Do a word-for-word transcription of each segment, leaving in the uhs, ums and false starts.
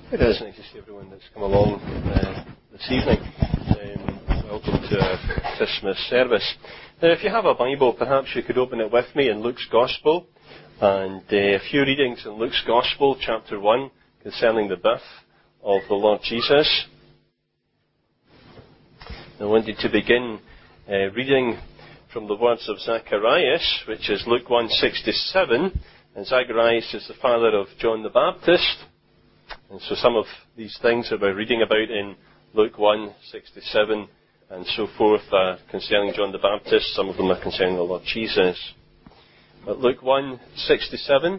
It is nice to see everyone that's come along uh, this evening. Um, welcome to our Christmas service. Now, if you have a Bible, perhaps you could open it with me in Luke's Gospel, and uh, a few readings in Luke's Gospel, chapter one, concerning the birth of the Lord Jesus. I wanted to begin uh, reading from the words of Zacharias, which is Luke one sixty-seven, and Zacharias is the father of John the Baptist. And so some of these things that we're reading about in Luke one sixty-seven and so forth are concerning John the Baptist. Some of them are concerning the Lord Jesus. But Luke one sixty-seven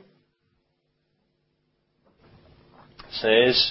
says,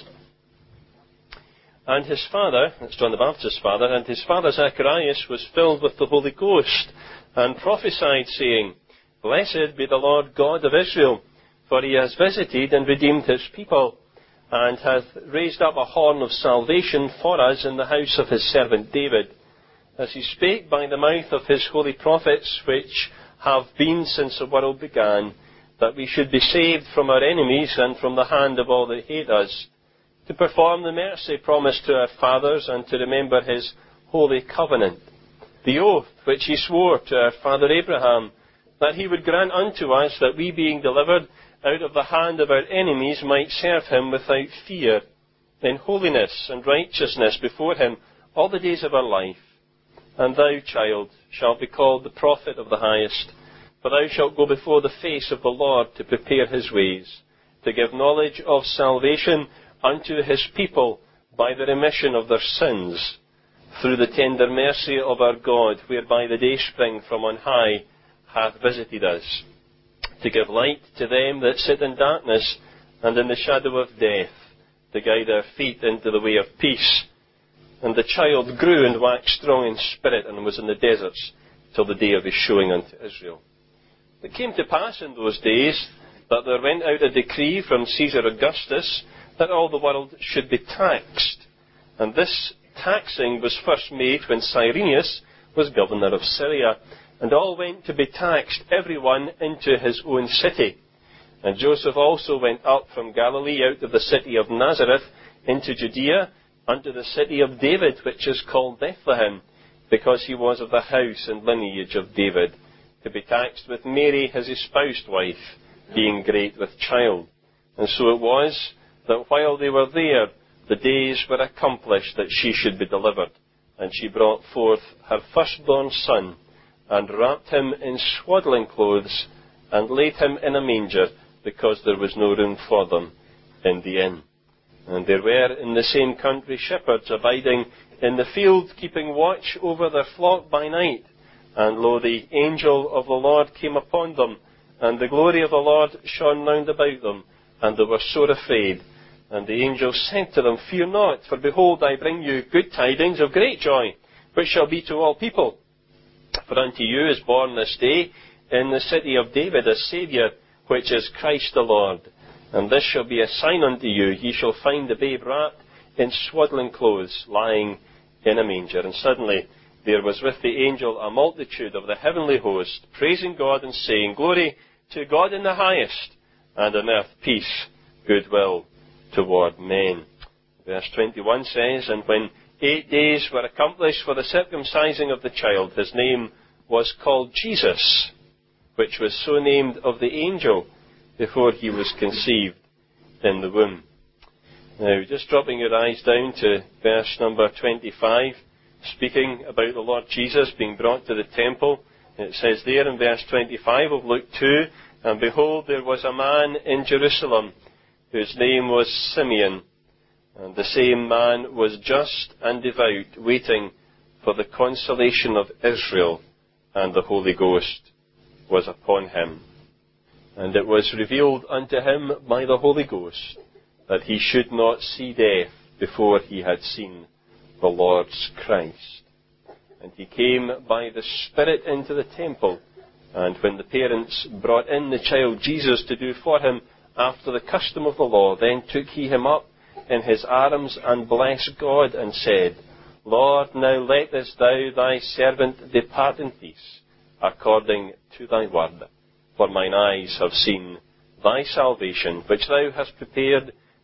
And his father, that's John the Baptist's father, and his father Zacharias was filled with the Holy Ghost, and prophesied, saying, Blessed be the Lord God of Israel, for he has visited and redeemed his people, and hath raised up a horn of salvation for us in the house of his servant David, as he spake by the mouth of his holy prophets, which have been since the world began, that we should be saved from our enemies and from the hand of all that hate us, to perform the mercy promised to our fathers, and to remember his holy covenant, the oath which he swore to our father Abraham, that he would grant unto us that we, being delivered out of the hand of our enemies, might serve him without fear, in holiness and righteousness before him all the days of our life. And thou, child, shalt be called the prophet of the highest, for thou shalt go before the face of the Lord to prepare his ways, to give knowledge of salvation unto his people by the remission of their sins, through the tender mercy of our God, whereby the dayspring from on high hath visited us, to give light to them that sit in darkness and in the shadow of death, to guide our feet into the way of peace. And the child grew and waxed strong in spirit, and was in the deserts till the day of his showing unto Israel. It came to pass in those days that there went out a decree from Caesar Augustus that all the world should be taxed. And this taxing was first made when Cyrenius was governor of Syria, and all went to be taxed, every one into his own city. And Joseph also went up from Galilee out of the city of Nazareth into Judea, unto the city of David, which is called Bethlehem, because he was of the house and lineage of David, to be taxed with Mary his espoused wife, being great with child. And so it was, that while they were there, the days were accomplished that she should be delivered. And she brought forth her firstborn son, and wrapped him in swaddling clothes, and laid him in a manger, because there was no room for them in the inn. And there were in the same country shepherds abiding in the field, keeping watch over their flock by night. And lo, the angel of the Lord came upon them, and the glory of the Lord shone round about them, and they were sore afraid. And the angel said to them, Fear not, for behold, I bring you good tidings of great joy, which shall be to all people. For unto you is born this day in the city of David a Saviour, which is Christ the Lord. And this shall be a sign unto you, ye shall find the babe wrapped in swaddling clothes, lying in a manger. And suddenly there was with the angel a multitude of the heavenly host, praising God and saying, Glory to God in the highest, and on earth peace, goodwill toward men. Verse twenty-one says, And when eight days were accomplished for the circumcising of the child, his name was called Jesus, which was so named of the angel before he was conceived in the womb. Now, just dropping your eyes down to verse number twenty-five, speaking about the Lord Jesus being brought to the temple. It says there in verse twenty-five of Luke two, And behold, there was a man in Jerusalem, whose name was Simeon, and the same man was just and devout, waiting for the consolation of Israel, and the Holy Ghost was upon him. And it was revealed unto him by the Holy Ghost that he should not see death before he had seen the Lord's Christ. And he came by the Spirit into the temple, and when the parents brought in the child Jesus to do for him after the custom of the law, then took he him up in his arms, and blessed God, and said, Lord, now lettest thou thy servant depart in peace, according to thy word. For mine eyes have seen thy salvation, which thou hast prepared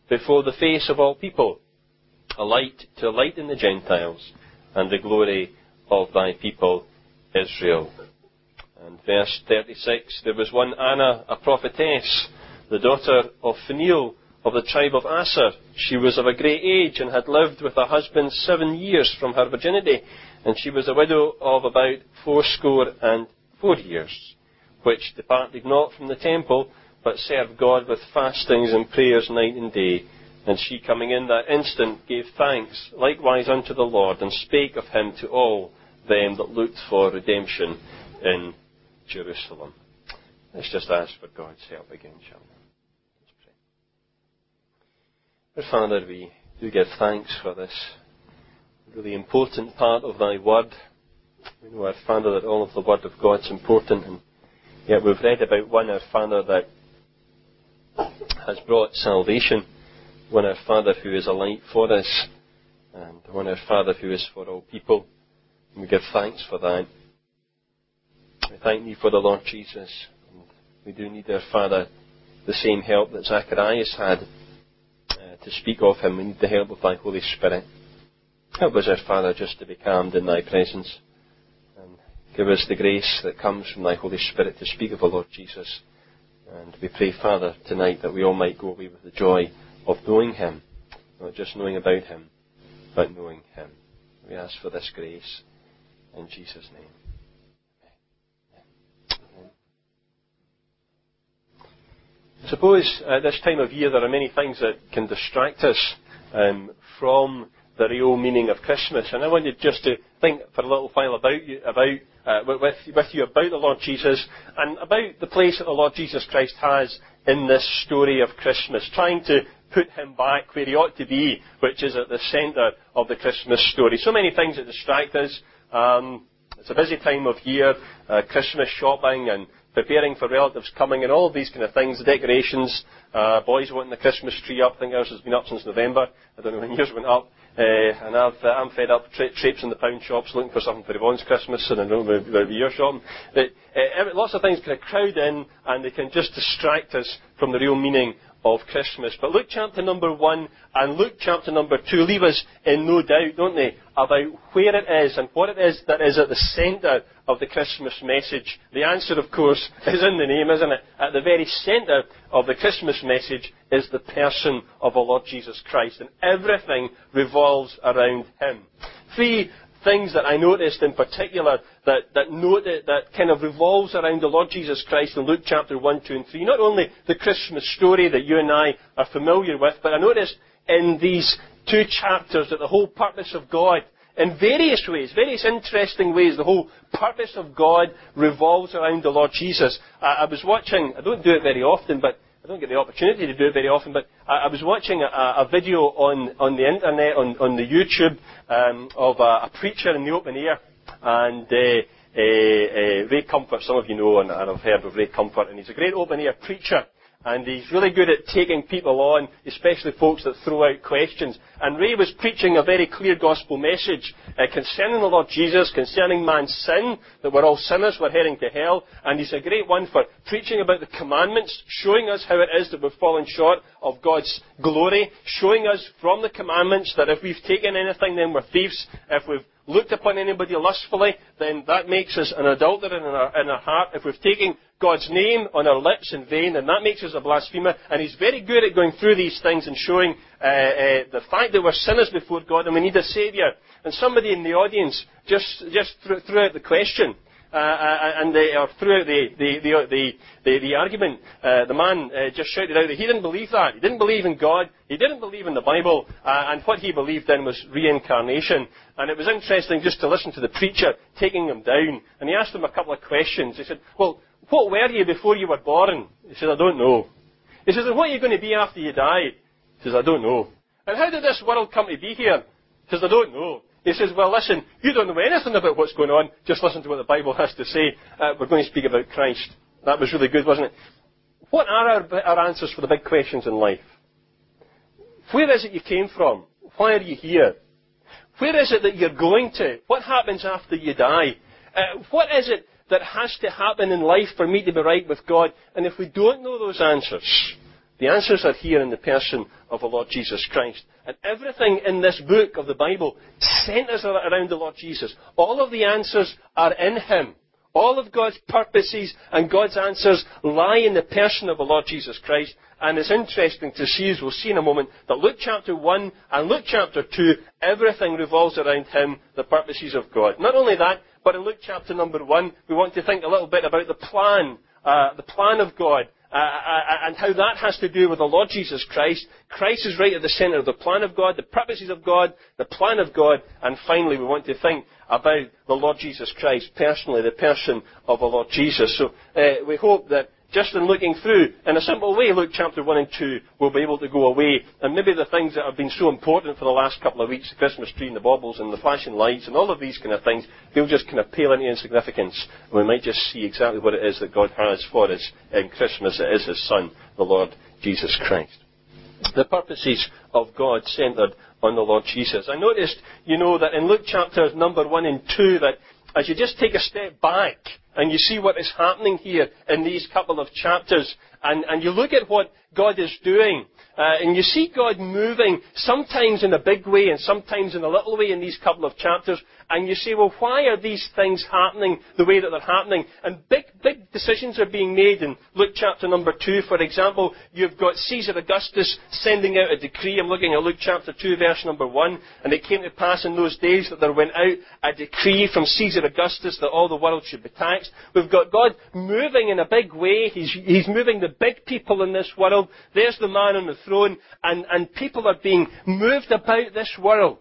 before the face of all people, a light to lighten the Gentiles, and the glory of thy people Israel. And verse thirty-six, there was one Anna, a prophetess, the daughter of Phanuel, of the tribe of Aser. She was of a great age, and had lived with her husband seven years from her virginity, and she was a widow of about fourscore and four years, which departed not from the temple, but served God with fastings and prayers night and day. And she, coming in that instant, gave thanks likewise unto the Lord, and spake of him to all them that looked for redemption in Jerusalem. Let's just ask for God's help again, shall we? Let's pray. Our Father, we do give thanks for this really important part of thy word. We know, our Father, that all of the word of God's important, and yet we've read about one, our Father, that has brought salvation, one, our Father, who is a light for us, and one, our Father, who is for all people. And we give thanks for that. We thank thee for the Lord Jesus. And we do need, our Father, the same help that Zacharias had uh, to speak of him. We need the help of thy Holy Spirit. Help us, our Father, just to be calmed in thy presence. And give us the grace that comes from thy Holy Spirit to speak of the Lord Jesus. And we pray, Father, tonight that we all might go away with the joy of knowing him. Not just knowing about him, but knowing him. We ask for this grace in Jesus' name. Amen. I suppose at this time of year there are many things that can distract us um, from the real meaning of Christmas. And I wanted just to think for a little while about you, about uh, with, with you about the Lord Jesus and about the place that the Lord Jesus Christ has in this story of Christmas, trying to put him back where he ought to be, which is at the centre of the Christmas story. So many things that distract us. Um, it's a busy time of year, uh, Christmas shopping and preparing for relatives coming and all of these kind of things, the decorations, uh, boys wanting the Christmas tree up. I think ours has been up since November. I don't know when yours went up. Uh, and I've, uh, I'm fed up tra- traipsing the pound shops looking for something for Yvonne's Christmas, and I don't know about your shopping. But, uh, lots of things kind of crowd in, and they can just distract us from the real meaning of Christmas. But Luke chapter number one and Luke chapter number two leave us in no doubt, don't they, about where it is and what it is that is at the centre of the Christmas message. The answer, of course, is in the name, isn't it? At the very centre of the Christmas message is the person of the Lord Jesus Christ, and everything revolves around him. Three things that I noticed in particular that that, note, that kind of revolves around the Lord Jesus Christ in Luke chapter one, two and three. Not only the Christmas story that you and I are familiar with, but I noticed in these two chapters that the whole purpose of God, in various ways, various interesting ways, the whole purpose of God revolves around the Lord Jesus. I, I was watching, I don't do it very often, but I don't get the opportunity to do it very often, but I, I was watching a, a video on, on the internet, on, on the YouTube, um, of a, a preacher in the open air, and uh, uh, uh, Ray Comfort, some of you know, and I've heard of Ray Comfort, and he's a great open air preacher, and he's really good at taking people on, especially folks that throw out questions. And Ray was preaching a very clear gospel message uh, concerning the Lord Jesus, concerning man's sin, that we're all sinners, we're heading to hell. And he's a great one for preaching about the commandments, showing us how it is that we've fallen short of God's glory, showing us from the commandments that if we've taken anything, then we're thieves. If we've looked upon anybody lustfully, then that makes us an adulterer in our, in our heart. If we've taken God's name on our lips in vain, then that makes us a blasphemer. And he's very good at going through these things and showing uh, uh, the fact that we're sinners before God and we need a Saviour. And somebody in the audience just just threw, threw out the question, uh, uh, and they, or threw out the the the the, the, the argument. Uh, the man uh, just shouted out that he didn't believe that. He didn't believe in God. He didn't believe in the Bible. Uh, and what he believed in was reincarnation. And it was interesting just to listen to the preacher taking him down. And he asked him a couple of questions. He said, well, what were you before you were born? He said, I don't know. He says, and what are you going to be after you die? He says, I don't know. And how did this world come to be here? He says, I don't know. He says, well, listen, you don't know anything about what's going on. Just listen to what the Bible has to say. Uh, we're going to speak about Christ. That was really good, wasn't it? What are our, our answers for the big questions in life? Where is it you came from? Why are you here? Where is it that you're going to? What happens after you die? Uh, what is it that has to happen in life for me to be right with God? And if we don't know those answers, The answers are here in the person of the Lord Jesus Christ. And everything in this book of the Bible centers around the Lord Jesus. All of the answers are in Him. All of God's purposes and God's answers lie in the person of the Lord Jesus Christ. And it's interesting to see, as we'll see in a moment, that Luke chapter one and Luke chapter two, everything revolves around Him, the purposes of God. Not only that, but in Luke chapter number one, we want to think a little bit about the plan, uh, the plan of God. Uh, and how that has to do with the Lord Jesus Christ. Christ is right at the centre of the plan of God, the purposes of God, the plan of God, and finally we want to think about the Lord Jesus Christ personally, the person of the Lord Jesus. So uh, we hope that just in looking through, in a simple way, Luke chapter one and two, we'll be able to go away, and maybe the things that have been so important for the last couple of weeks, the Christmas tree and the baubles and the flashing lights and all of these kind of things, they'll just kind of pale into insignificance. And we might just see exactly what it is that God has for us in Christmas. It is His Son, the Lord Jesus Christ. The purposes of God centred on the Lord Jesus. I noticed, you know, that in Luke chapters number one and two, that as you just take a step back and you see what is happening here in these couple of chapters, and, and you look at what God is doing, uh, and you see God moving sometimes in a big way and sometimes in a little way in these couple of chapters, and you say, well, why are these things happening the way that they're happening? And big, big decisions are being made in Luke chapter number two. For example, you've got Caesar Augustus sending out a decree. I'm looking at Luke chapter two, verse number one. And it came to pass in those days that there went out a decree from Caesar Augustus that all the world should be taxed. We've got God moving in a big way. He's, he's moving the big people in this world. There's the man on the throne, and, and people are being moved about this world.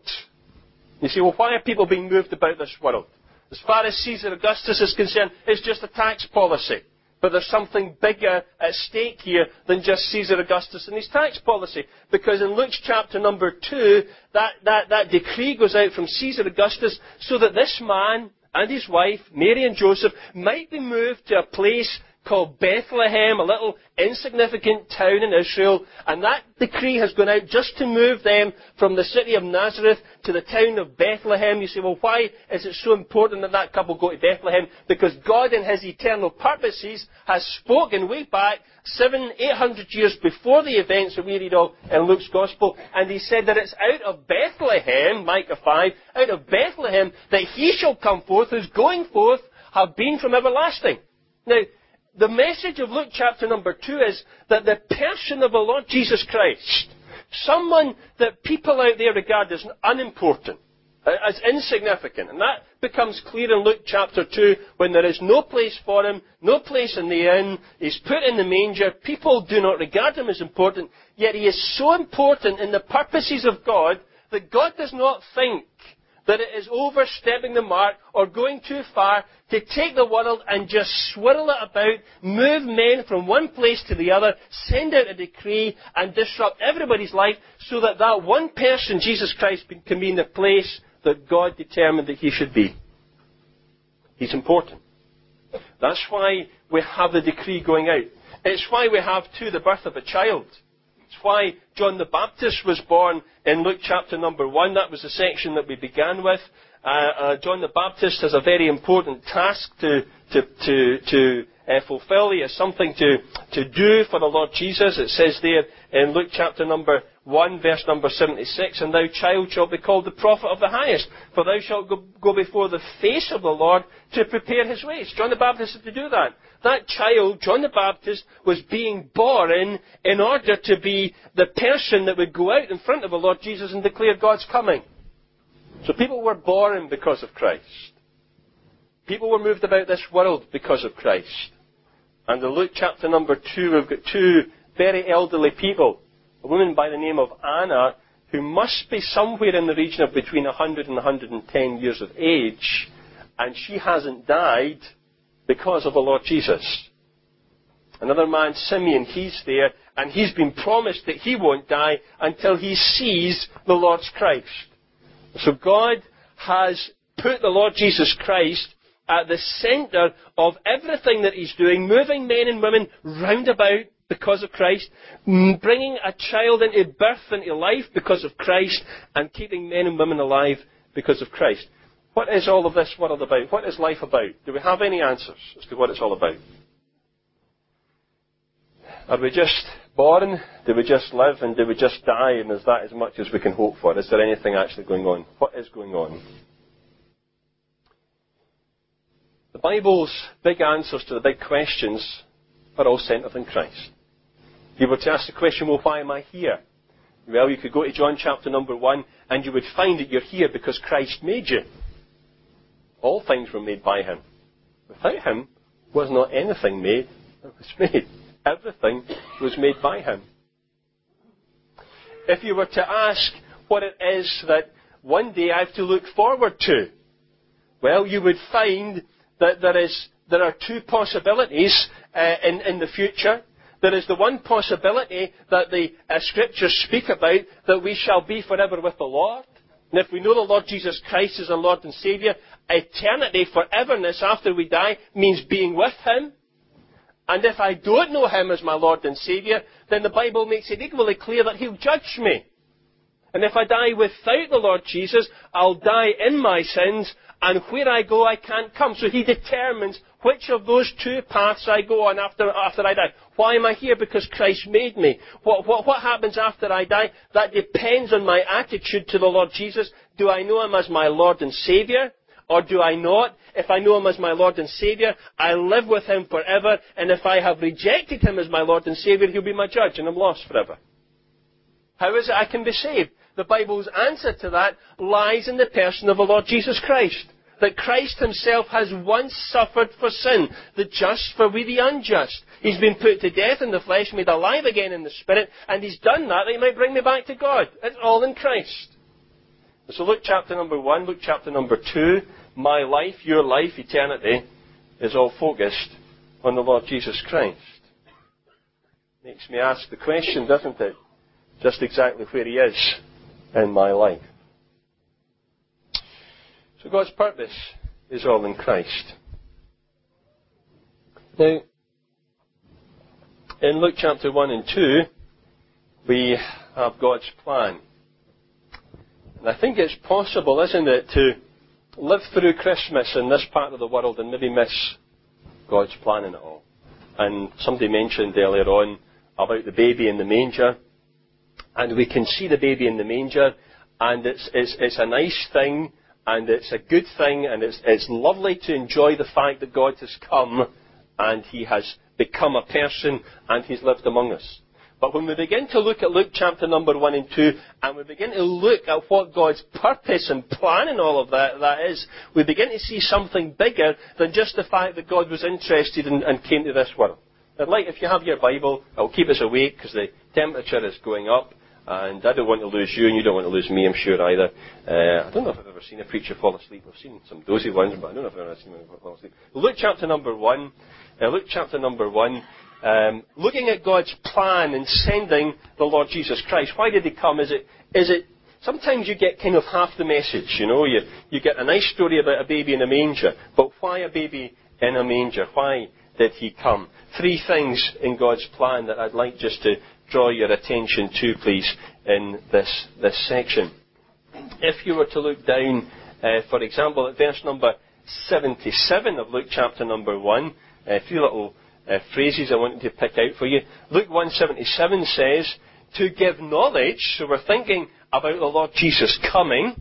You say, well, why are people being moved about this world? As far as Caesar Augustus is concerned, it's just a tax policy. But there's something bigger at stake here than just Caesar Augustus and his tax policy. Because in Luke chapter number two, that, that, that decree goes out from Caesar Augustus so that this man and his wife, Mary and Joseph, might be moved to a place called Bethlehem, a little insignificant town in Israel, and that decree has gone out just to move them from the city of Nazareth to the town of Bethlehem. You say, well, why is it so important that that couple go to Bethlehem? Because God in His eternal purposes has spoken way back seven, eight hundred years before the events that we read of in Luke's Gospel, and He said that it's out of Bethlehem, Micah five, out of Bethlehem that He shall come forth, whose going forth have been from everlasting. Now, the message of Luke chapter number two is that the person of the Lord Jesus Christ, someone that people out there regard as unimportant, as insignificant, and that becomes clear in Luke chapter two when there is no place for Him, no place in the inn, He's put in the manger, people do not regard Him as important, yet He is so important in the purposes of God that God does not think that it is overstepping the mark or going too far to take the world and just swirl it about, move men from one place to the other, send out a decree and disrupt everybody's life so that that one person, Jesus Christ, can be in the place that God determined that He should be. He's important. That's why we have the decree going out. It's why we have, too, the birth of a child. It's why John the Baptist was born in Luke chapter number one. That was the section that we began with. Uh, uh, John the Baptist has a very important task to to to, to uh, fulfill. He has something to, to do for the Lord Jesus. It says there in Luke chapter number one, verse number seventy-six, and thou, child, shalt be called the prophet of the highest, for thou shalt go, go before the face of the Lord to prepare His ways. John the Baptist had to do that. That child, John the Baptist, was being born in order to be the person that would go out in front of the Lord Jesus and declare God's coming. So people were born because of Christ. People were moved about this world because of Christ. And in Luke chapter number two, we've got two very elderly people. A woman by the name of Anna, who must be somewhere in the region of between one hundred and one hundred ten years of age, and she hasn't died because of the Lord Jesus. Another man, Simeon, he's there, and he's been promised that he won't die until he sees the Lord's Christ. So God has put the Lord Jesus Christ at the centre of everything that He's doing, moving men and women round about because of Christ, bringing a child into birth, into life because of Christ, and keeping men and women alive because of Christ. What is all of this world about? What is life about? Do we have any answers as to what it's all about? Are we just born? Do we just live? And do we just die? And is that as much as we can hope for? Is there anything actually going on? What is going on? The Bible's big answers to the big questions are all centred in Christ. If you were to ask the question, well, why am I here? Well, you could go to John chapter number one, and you would find that you're here because Christ made you. All things were made by Him. Without Him was not anything made that was made. Everything was made by Him. If you were to ask what it is that one day I have to look forward to, well, you would find that there is there are two possibilities uh, in, in the future. There is the one possibility that the uh, Scriptures speak about, that we shall be forever with the Lord. And if we know the Lord Jesus Christ as our Lord and Saviour, eternity, foreverness after we die, means being with Him. And if I don't know Him as my Lord and Saviour, then the Bible makes it equally clear that He'll judge me. And if I die without the Lord Jesus, I'll die in my sins, and where I go, I can't come. So He determines which of those two paths I go on after, after I die. Why am I here? Because Christ made me. What, what, what happens after I die? That depends on my attitude to the Lord Jesus. Do I know Him as my Lord and Saviour? Or do I not? If I know Him as my Lord and Saviour, I live with Him forever. And if I have rejected Him as my Lord and Saviour, He'll be my judge, and I'm lost forever. How is it I can be saved? The Bible's answer to that lies in the person of the Lord Jesus Christ. That Christ Himself has once suffered for sin, the just for we the unjust. He's been put to death in the flesh, made alive again in the Spirit, and He's done that that He might bring me back to God. It's all in Christ. So Luke chapter number one, Luke chapter number two, my life, your life, eternity, is all focused on the Lord Jesus Christ. Makes me ask the question, doesn't it? Just exactly where He is in my life. So God's purpose is all in Christ. Now, in Luke chapter one and two, we have God's plan. And I think it's possible, isn't it, to live through Christmas in this part of the world and maybe miss God's plan in it all. And somebody mentioned earlier on about the baby in the manger. And we can see the baby in the manger, and it's, it's, it's a nice thing, and it's a good thing, and it's, it's lovely to enjoy the fact that God has come, and He has become a person, and He's lived among us. But when we begin to look at Luke chapter number one and two, and we begin to look at what God's purpose and plan in all of that, that is, we begin to see something bigger than just the fact that God was interested in, and came to this world. I'd like, if you have your Bible, it'll keep us awake, because the temperature is going up. And I don't want to lose you, and you don't want to lose me, I'm sure, either. Uh, I don't know if I've ever seen a preacher fall asleep. I've seen some dozy ones, but I don't know if I've ever seen one fall asleep. Luke chapter number one. Uh, Luke chapter number one. Um, looking at God's plan in sending the Lord Jesus Christ. Why did He come? Is it, is it, sometimes you get kind of half the message, you know. You, you get a nice story about a baby in a manger. But why a baby in a manger? Why did He come? Three things in God's plan that I'd like just to draw your attention to, please, in this, this section. If you were to look down, uh, for example, at verse number seventy-seven of Luke chapter number one, a few little uh, phrases I wanted to pick out for you. Luke one seventy-seven says, to give knowledge, so we're thinking about the Lord Jesus coming,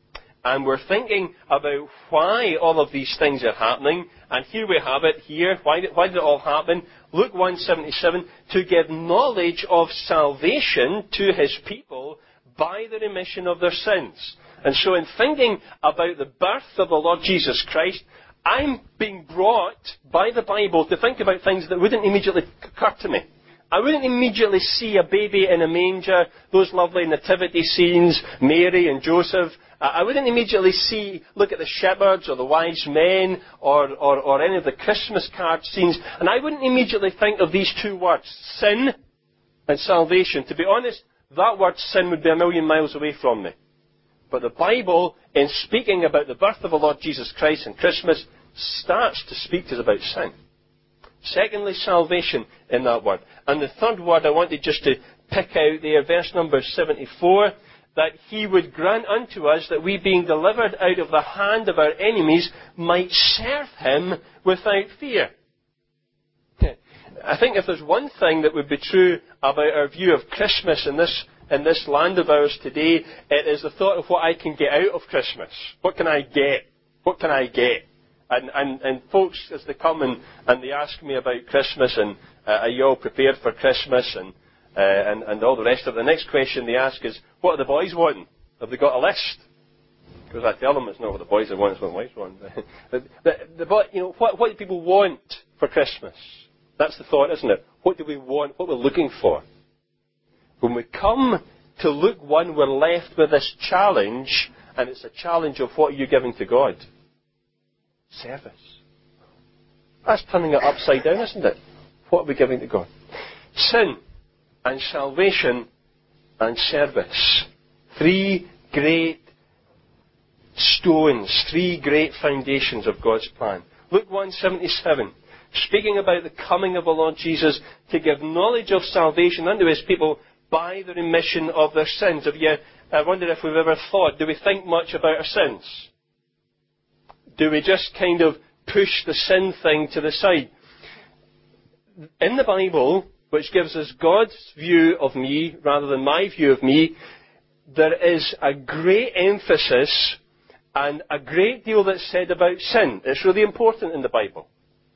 and we're thinking about why all of these things are happening. And here we have it here. Why did, why did it all happen? Luke one seventy-seven, to give knowledge of salvation to His people by the remission of their sins. And so in thinking about the birth of the Lord Jesus Christ, I'm being brought by the Bible to think about things that wouldn't immediately occur to me. I wouldn't immediately see a baby in a manger, those lovely nativity scenes, Mary and Joseph. I wouldn't immediately see, look at the shepherds or the wise men or, or, or any of the Christmas card scenes, and I wouldn't immediately think of these two words, sin and salvation. To be honest, that word sin would be a million miles away from me. But the Bible, in speaking about the birth of the Lord Jesus Christ and Christmas, starts to speak to us about sin. Secondly, salvation in that word. And the third word I wanted just to pick out there, verse number seventy-four, that He would grant unto us that we, being delivered out of the hand of our enemies, might serve Him without fear. I think if there's one thing that would be true about our view of Christmas in this in this land of ours today, it is the thought of what I can get out of Christmas. What can I get? What can I get? And, and, and folks, as they come and, and they ask me about Christmas and uh, are you all prepared for Christmas and, uh, and and all the rest of it, the next question they ask is, what are the boys wanting? Have they got a list? Because I tell them it's not what the boys want, it's what the wives want. the, the, the, you know, what, what do people want for Christmas? That's the thought, isn't it? What do we want? What we're looking for? When we come to Luke one, we're left with this challenge, and it's a challenge of what are you giving to God? Service. That's turning it upside down, isn't it? What are we giving to God? Sin and salvation and service. Three great stones, three great foundations of God's plan. Luke one seventy-seven, speaking about the coming of the Lord Jesus to give knowledge of salvation unto His people by the remission of their sins. Have you, I wonder if we've ever thought, do we think much about our sins? Do we just kind of push the sin thing to the side? In the Bible, which gives us God's view of me rather than my view of me, there is a great emphasis and a great deal that's said about sin. It's really important in the Bible.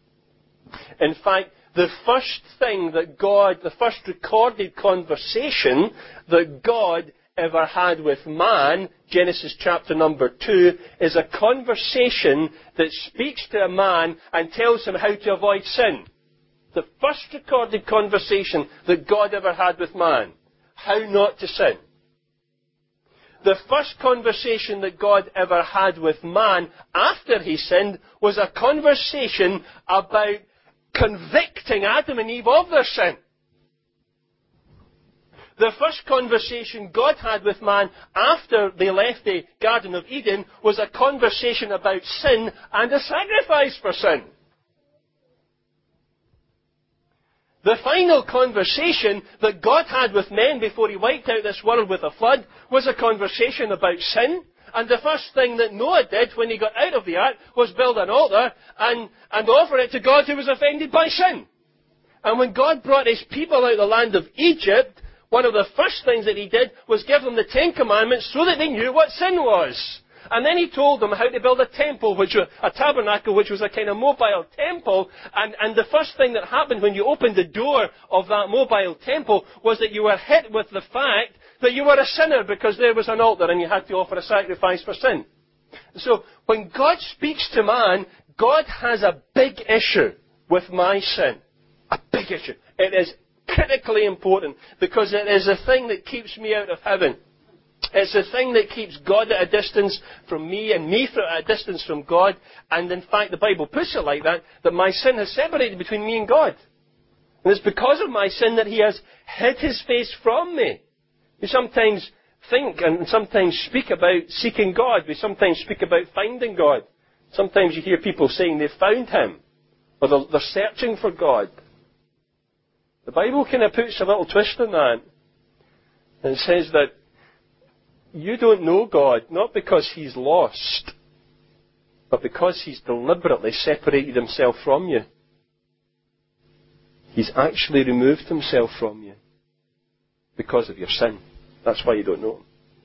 In fact, the first thing that God, the first recorded conversation that God ever had with man, Genesis chapter number two, is a conversation that speaks to a man and tells him how to avoid sin. The first recorded conversation that God ever had with man. How not to sin. The first conversation that God ever had with man after he sinned was a conversation about convicting Adam and Eve of their sin. The first conversation God had with man after they left the Garden of Eden was a conversation about sin and a sacrifice for sin. The final conversation that God had with men before He wiped out this world with a flood was a conversation about sin. And the first thing that Noah did when he got out of the ark was build an altar and, and offer it to God who was offended by sin. And when God brought His people out of the land of Egypt, one of the first things that He did was give them the Ten Commandments so that they knew what sin was. And then He told them how to build a temple, which was a tabernacle, which was a kind of mobile temple. And, and the first thing that happened when you opened the door of that mobile temple was that you were hit with the fact that you were a sinner because there was an altar and you had to offer a sacrifice for sin. So when God speaks to man, God has a big issue with my sin. A big issue. It is critically important because it is the thing that keeps me out of heaven. It's the thing that keeps God at a distance from me and me at a distance from God. And in fact, the Bible puts it like that, that my sin has separated between me and God. And it's because of my sin that He has hid His face from me. We sometimes think and sometimes speak about seeking God. We sometimes speak about finding God. Sometimes you hear people saying they've found Him. Or they're, they're searching for God. The Bible kind of puts a little twist on that. And it says that you don't know God, not because He's lost, but because He's deliberately separated Himself from you. He's actually removed Himself from you because of your sin. That's why you don't know Him.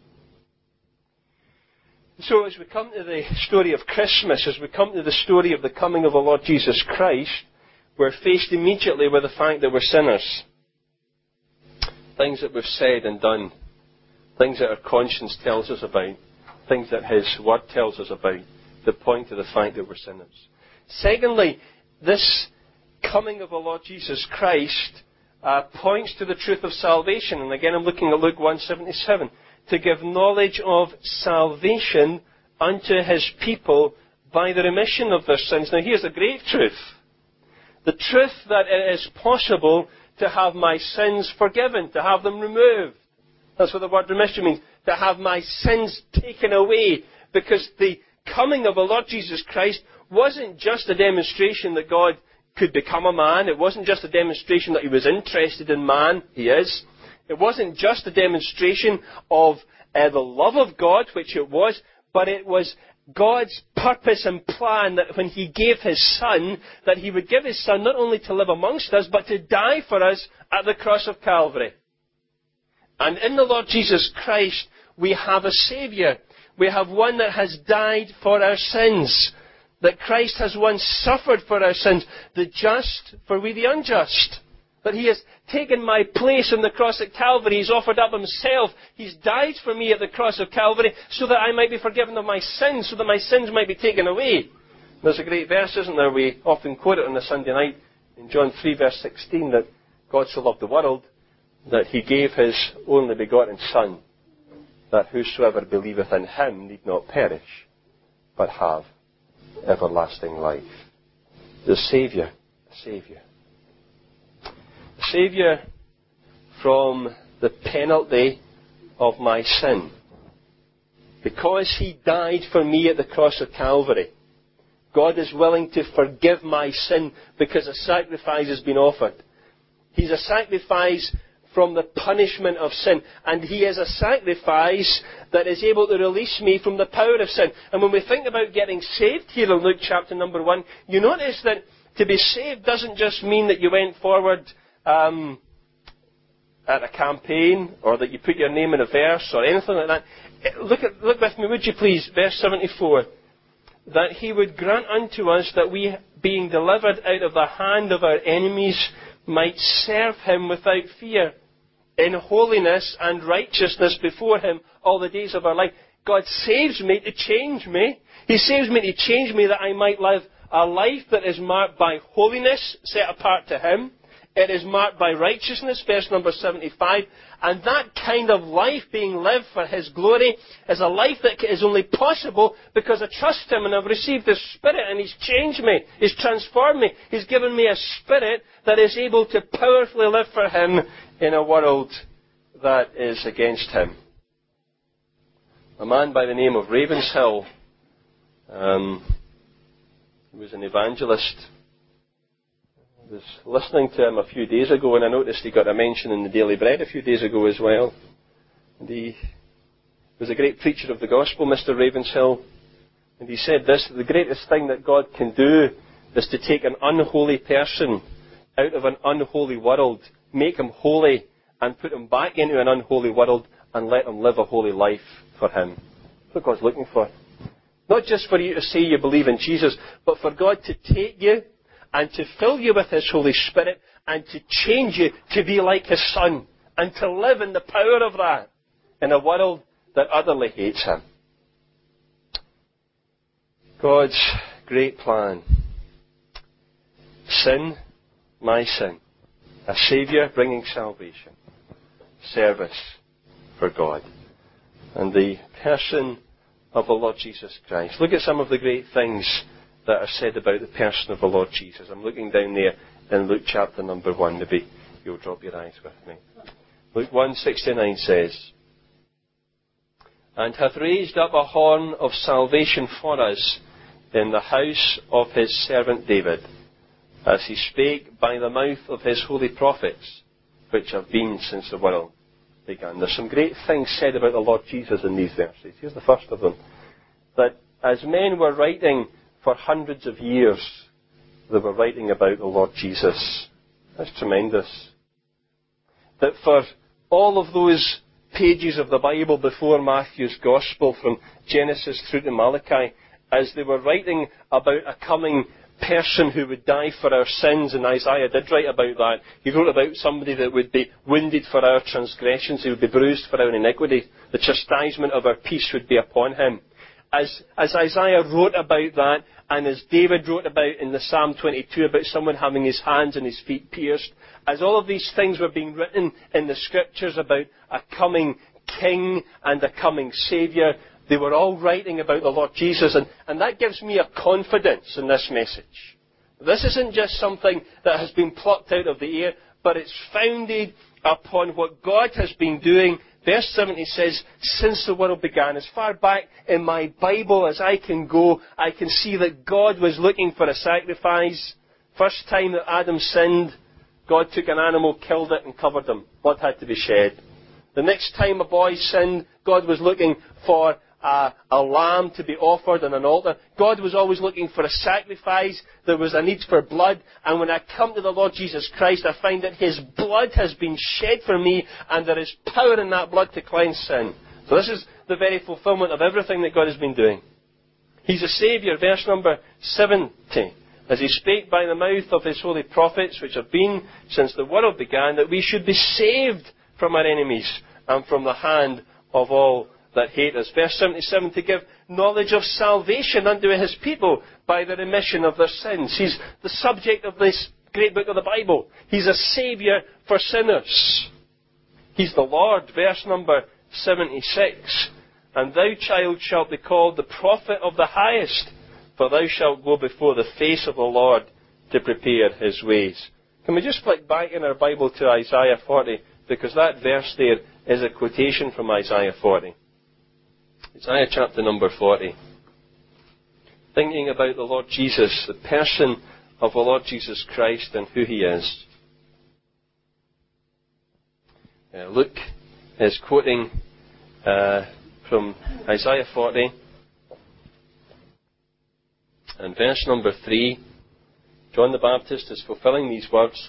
So as we come to the story of Christmas, as we come to the story of the coming of the Lord Jesus Christ, we're faced immediately with the fact that we're sinners. Things that we've said and done. Things that our conscience tells us about. Things that His Word tells us about. That point to the fact that we're sinners. Secondly, this coming of the Lord Jesus Christ uh, points to the truth of salvation. And again, I'm looking at Luke one seventy-seven. To give knowledge of salvation unto His people by the remission of their sins. Now here's a great truth. The truth that it is possible to have my sins forgiven, to have them removed. That's what the word remission means. To have my sins taken away. Because the coming of the Lord Jesus Christ wasn't just a demonstration that God could become a man. It wasn't just a demonstration that He was interested in man. He is. It wasn't just a demonstration of uh, the love of God, which it was, but it was God's purpose and plan that when He gave His Son, that He would give His Son not only to live amongst us, but to die for us at the cross of Calvary. And in the Lord Jesus Christ, we have a Saviour. We have one that has died for our sins. That Christ has once suffered for our sins, the just for we the unjust. That He has taken my place on the cross at Calvary. He's offered up Himself. He's died for me at the cross of Calvary so that I might be forgiven of my sins, so that my sins might be taken away. There's a great verse, isn't there? We often quote it on a Sunday night in John three verse sixteen, that God so loved the world that He gave His only begotten Son, that whosoever believeth in Him need not perish, but have everlasting life. The Saviour, the Saviour. The Saviour from the penalty of my sin. Because He died for me at the cross of Calvary, God is willing to forgive my sin because a sacrifice has been offered. He's a sacrifice from the punishment of sin. And He is a sacrifice that is able to release me from the power of sin. And when we think about getting saved here in Luke chapter number one, you notice that to be saved doesn't just mean that you went forward um, at a campaign, or that you put your name in a verse, or anything like that. Look, at, look with me, would you please, verse seventy-four. That He would grant unto us that we, being delivered out of the hand of our enemies, might serve Him without fear, in holiness and righteousness before Him all the days of our life. God saves me to change me. He saves me to change me that I might live a life that is marked by holiness, set apart to Him. It is marked by righteousness, verse number seventy-five. And that kind of life being lived for His glory is a life that is only possible because I trust Him and I've received His Spirit and He's changed me. He's transformed me. He's given me a Spirit that is able to powerfully live for Him in a world that is against Him. A man by the name of Ravenshill, um, he was an evangelist. I was listening to him a few days ago, and I noticed he got a mention in the Daily Bread a few days ago as well. And he was a great preacher of the gospel, Mister Ravenshill. And he said this: the greatest thing that God can do is to take an unholy person out of an unholy world, make him holy, and put him back into an unholy world, and let him live a holy life for Him. That's what God's looking for. Not just for you to say you believe in Jesus, but for God to take you and to fill you with His Holy Spirit and to change you to be like His Son and to live in the power of that in a world that utterly hates Him. God's great plan. Sin, my sin. A Saviour bringing salvation. Service for God. And the person of the Lord Jesus Christ. Look at some of the great things that are said about the person of the Lord Jesus. I'm looking down there in Luke chapter number one. Maybe you'll drop your eyes with me. Luke one sixty-nine says, and hath raised up a horn of salvation for us in the house of His servant David, as He spake by the mouth of His holy prophets, which have been since the world began. There's some great things said about the Lord Jesus in these verses. Here's the first of them. That as men were writing for hundreds of years, they were writing about the Lord Jesus. That's tremendous. That for all of those pages of the Bible before Matthew's Gospel, from Genesis through to Malachi, as they were writing about a coming person who would die for our sins, and Isaiah did write about that. He wrote about somebody that would be wounded for our transgressions, he would be bruised for our iniquity, the chastisement of our peace would be upon Him. As, as Isaiah wrote about that, and as David wrote about in the Psalm twenty-two about someone having his hands and his feet pierced, as all of these things were being written in the Scriptures about a coming King and a coming Saviour, they were all writing about the Lord Jesus, and, and that gives me a confidence in this message. This isn't just something that has been plucked out of the air, but it's founded upon what God has been doing. Verse seventy says, since the world began. As far back in my Bible as I can go, I can see that God was looking for a sacrifice. First time that Adam sinned, God took an animal, killed it, and covered him. Blood had to be shed. The next time a boy sinned, God was looking for a, a lamb to be offered on an altar. God was always looking for a sacrifice. There was a need for blood. And when I come to the Lord Jesus Christ, I find that His blood has been shed for me, and there is power in that blood to cleanse sin. So this is the very fulfillment of everything that God has been doing. He's a Saviour. Verse number seventy. As He spake by the mouth of His holy prophets, which have been since the world began, that we should be saved from our enemies and from the hand of all that hate us. Verse seventy-seven, to give knowledge of salvation unto His people by the remission of their sins. He's the subject of this great book of the Bible. He's a Saviour for sinners. He's the Lord. Verse number seventy-six, and thou, child, shalt be called the prophet of the highest, for thou shalt go before the face of the Lord to prepare His ways. Can we just flick back in our Bible to Isaiah forty? Because that verse there is a quotation from Isaiah forty. Isaiah chapter number forty. Thinking about the Lord Jesus, the person of the Lord Jesus Christ and who He is. Uh, Luke is quoting uh, from Isaiah forty. And verse number three, John the Baptist is fulfilling these words.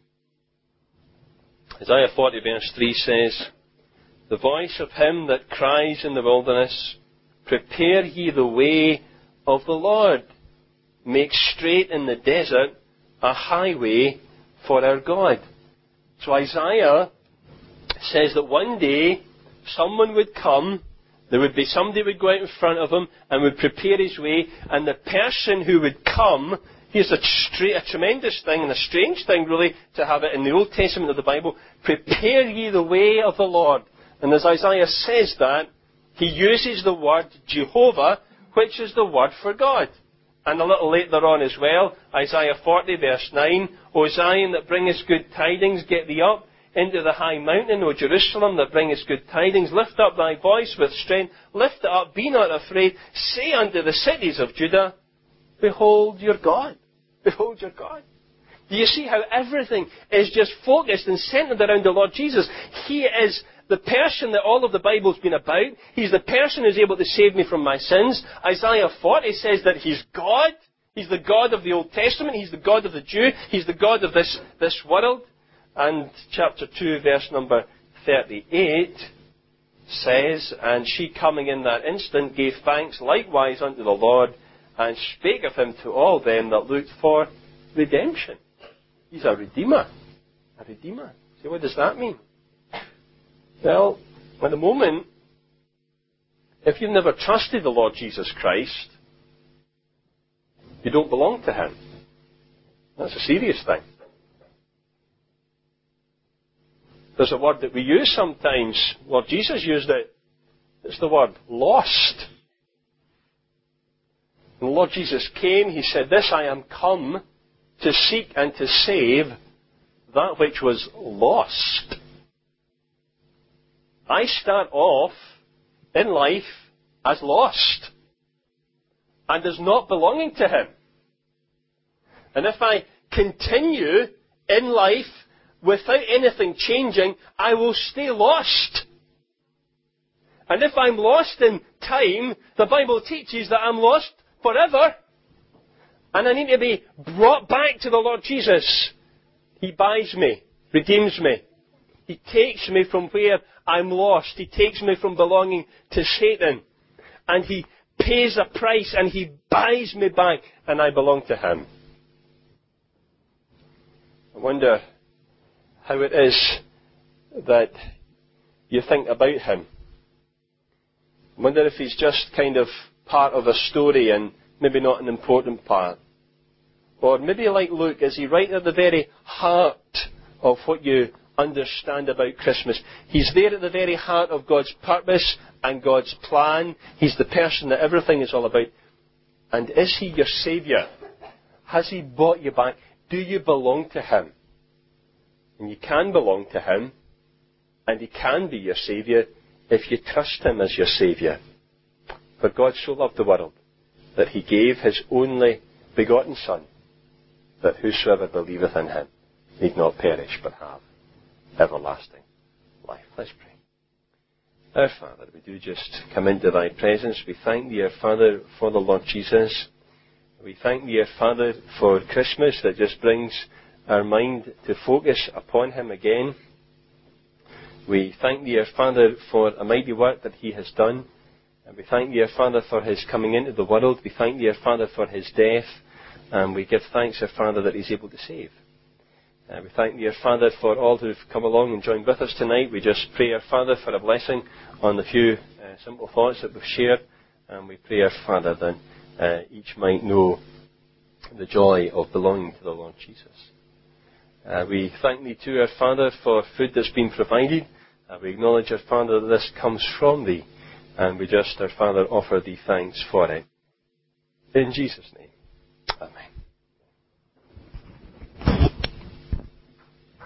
Isaiah forty verse three says, the voice of him that cries in the wilderness, prepare ye the way of the Lord. Make straight in the desert a highway for our God. So Isaiah says that one day someone would come, there would be somebody would go out in front of him and would prepare his way, and the person who would come, here's a, stra- a tremendous thing and a strange thing really to have it in the Old Testament of the Bible, prepare ye the way of the Lord. And as Isaiah says that, he uses the word Jehovah, which is the word for God. And a little later on as well, Isaiah forty verse nine, O Zion that bringest good tidings, get thee up into the high mountain, O Jerusalem, that bringest good tidings. Lift up thy voice with strength. Lift it up, be not afraid. Say unto the cities of Judah, behold your God. Behold your God. Do you see how everything is just focused and centered around the Lord Jesus? He is the person that all of the Bible's been about. He's the person who's able to save me from my sins. Isaiah forty says that He's God. He's the God of the Old Testament. He's the God of the Jew. He's the God of this, this world. And chapter two, verse number thirty-eight says, and she coming in that instant gave thanks likewise unto the Lord, and spake of Him to all them that looked for redemption. He's a redeemer. A redeemer. So what does that mean? Well, at the moment, if you've never trusted the Lord Jesus Christ, you don't belong to Him. That's a serious thing. There's a word that we use sometimes. Lord Jesus used it. It's the word lost. When the Lord Jesus came, He said, this I am come to seek and to save that which was lost. I start off in life as lost and as not belonging to Him. And if I continue in life without anything changing, I will stay lost. And if I'm lost in time, the Bible teaches that I'm lost forever. And I need to be brought back to the Lord Jesus. He buys me, redeems me. He takes me from where I'm lost. He takes me from belonging to Satan. And He pays a price and He buys me back and I belong to Him. I wonder how it is that you think about Him. I wonder if He's just kind of part of a story and maybe not an important part. Or maybe like Luke, is he right at the very heart of what you understand about Christmas? He's there at the very heart of God's purpose and God's plan. He's the person that everything is all about. And is He your Saviour? Has He bought you back? Do you belong to Him? And you can belong to Him, and He can be your Saviour if you trust Him as your Saviour. For God so loved the world that He gave His only begotten Son, that whosoever believeth in Him need not perish but have everlasting life. Let's pray. Our Father, we do just come into thy presence. We thank thee, our Father, for the Lord Jesus. We thank thee, our Father, for Christmas that just brings our mind to focus upon him again. We thank thee, our Father, for a mighty work that he has done. And we thank thee, our Father, for his coming into the world. We thank thee, our Father, for his death. And we give thanks, our Father, that he's able to save. Uh, we thank thee, our Father, for all who've come along and joined with us tonight. We just pray, our Father, for a blessing on the few uh, simple thoughts that we've shared. And we pray, our Father, that uh, each might know the joy of belonging to the Lord Jesus. Uh, we thank thee too, our Father, for food that's been provided. Uh, we acknowledge, our Father, that this comes from thee. And we just, our Father, offer thee thanks for it. In Jesus' name. Amen.